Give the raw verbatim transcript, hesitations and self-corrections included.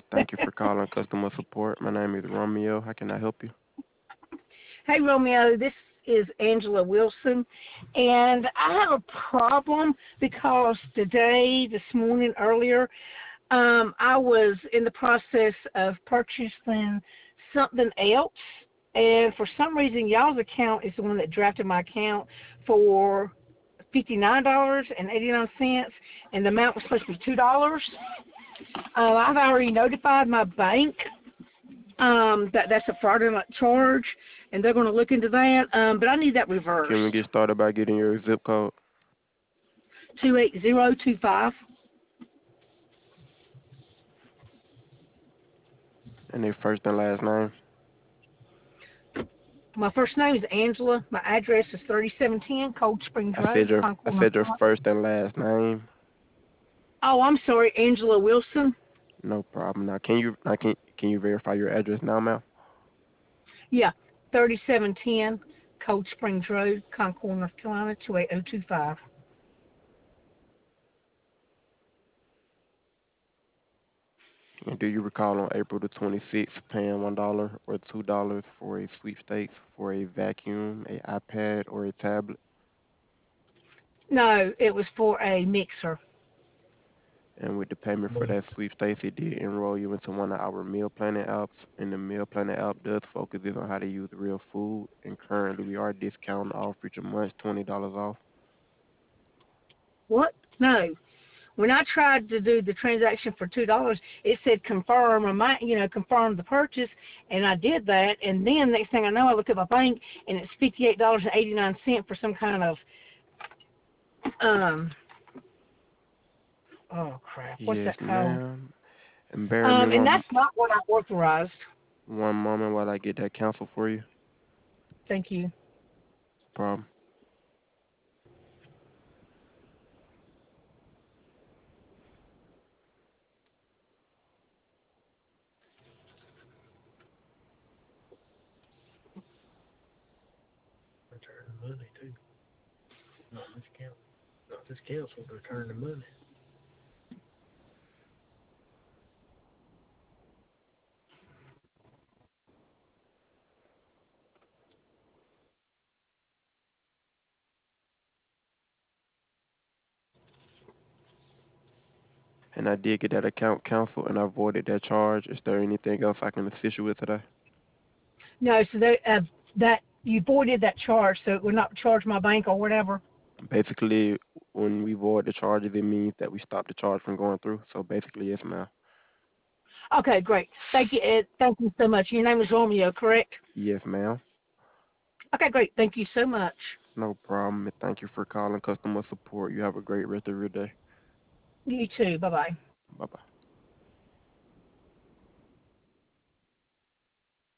Thank you for calling customer support. My name is Romeo. How can I help you? Hey, Romeo, this is Angela Wilson, and I have a problem because today, this morning, earlier, um, I was in the process of purchasing something else, and for some reason, y'all's account is the one that drafted my account for fifty-nine dollars and eighty-nine cents, and the amount was supposed to be two dollars. Uh, I've already notified my bank um, that that's a fraudulent charge, and they're going to look into that. Um, but I need that reversed. Can we get started by getting your zip code Two eight zero two five. and your first and last name? My first name is Angela. My address is thirty-seven ten Cold Springs I said Road, your I Concord, North said your Carolina. first and last name. Oh, I'm sorry, Angela Wilson. No problem. Now can you now can can you verify your address now, ma'am? Yeah, thirty-seven ten Cold Springs Road, Concord, North Carolina, two eight zero two five. And do you recall on April the twenty-sixth paying one dollar or two dollars for a sweepstakes for a vacuum, a iPad, or a tablet? No, it was for a mixer. And with the payment for that sweepstakes, it did enroll you into one of our meal planning apps. And the meal planning app does focus on how to use real food. And currently, we are discounting all future months, twenty dollars off. What? No. When I tried to do the transaction for two dollars, it said confirm or my, you know, confirm the purchase, and I did that. And then next thing I know, I look at my bank, and it's fifty-eight dollars and eighty-nine cents for some kind of um. Oh crap! What's Yes, that called? ma'am. And bear me Um, and one that's not what I authorized. one moment while I get that canceled for you. Thank you. Problem. Return the money too. Not this council. Not this council to return the money. And I did get that account canceled, and I voided that charge. Is there anything else I can assist you with today? No, so that uh, that you voided that charge, so it would not charge my bank or whatever. Basically, when we void the charges, it means that we stop the charge from going through. So basically, yes, ma'am. Okay, great. Thank you, Ed. Thank you so much. Your name is Romeo, correct? Yes, ma'am. Okay, great. Thank you so much. No problem. And thank you for calling customer support. You have a great rest of your day. You too. Bye bye. Bye bye.